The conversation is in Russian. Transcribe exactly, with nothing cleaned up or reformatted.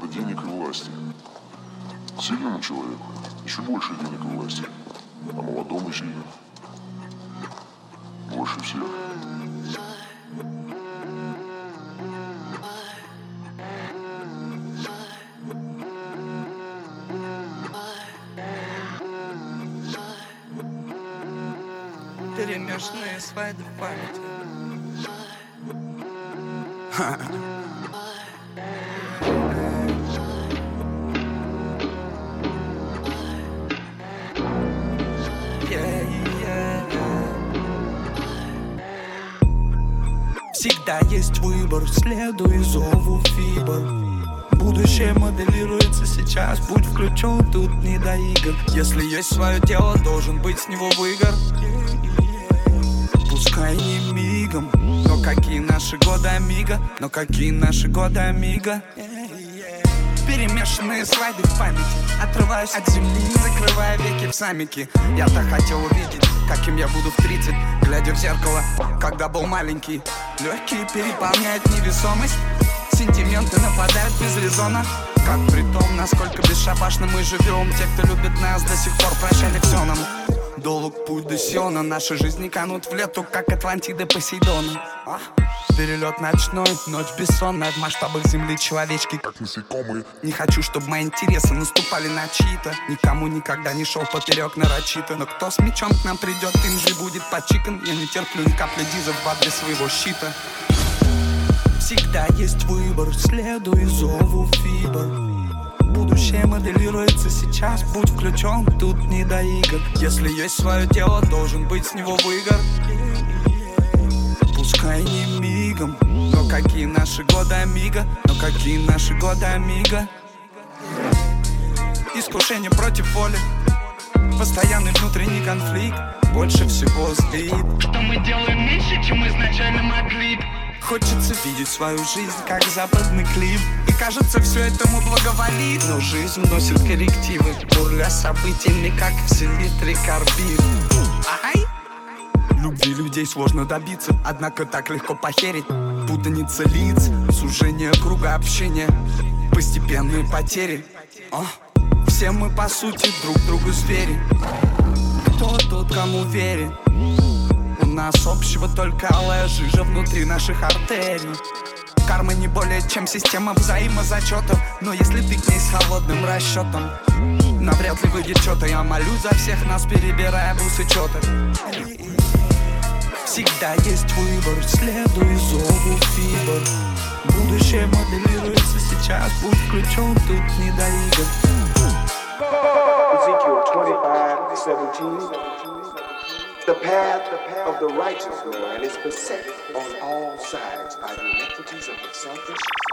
денег и власти. Сильному человеку еще больше денег и власти, а молодому сильно больше всех. Перемешанные слайды в памяти. Всегда есть выбор, следуй зову фибр. Будущее моделируется сейчас, будь включен, тут не до игр. Если есть свое дело, должен быть с него выгор. Пускай не мигом, но какие наши годы, амиго, но какие наши годы, амиго. Перемешанные слайды в памяти, отрываюсь от земли, закрывая веки в саммике. Я-то хотел увидеть, каким я буду в тридцать, глядя в зеркало, когда был маленький. Легкие переполняет невесомость, сентименты нападают без резона. Как при том, насколько бесшабашно мы живем, те, кто любит нас, до сих пор прощали все нам. Долг путь до Сиона, наши жизни канут в лету, как Атлантида Посейдона. а? Перелет ночной, ночь бессонная, в масштабах земли человечки как насекомые. Не хочу, чтобы мои интересы наступали на чьи-то. Никому никогда не шел поперек нарочито. Но кто с мечом к нам придет, им же будет подчикан. Я не терплю ни капли диза в адрес своего щита. Всегда есть выбор, следуй зову фибр. Будущее моделируется сейчас, будь включен, тут не до игр. Если есть свое дело, должен быть с него выгор. Пускай не мигом, но какие наши годы, амиго, но какие наши годы, амиго. Искушение против воли, постоянный внутренний конфликт больше всего злит. Что мы делаем меньше, чем изначально могли. Хочется видеть свою жизнь, как западный клип. И кажется, все этому благоволит. Но жизнь вносит коррективы, бурля событиями, как в селитре карбид. Ай! Любви людей сложно добиться, однако так легко похерить. Путаница лиц, сужение круга общения, постепенные потери. О, все мы по сути друг другу звери. Кто тот, кому верит? У нас общего только алая жижа внутри наших артерий. Карма не более чем система взаимозачетов. Но если ты к ней с холодным расчетом, навряд ли выйдет что-то. Я молюсь за всех нас, перебирая бусы чё-то. Всегда есть выбор, следуй зову фибр. Будущее моделируется сейчас, будь включен, тут не до игр. Ezekiel twenty-five seventeen. The path of the righteous man is beset on all sides by the iniquities of the selfish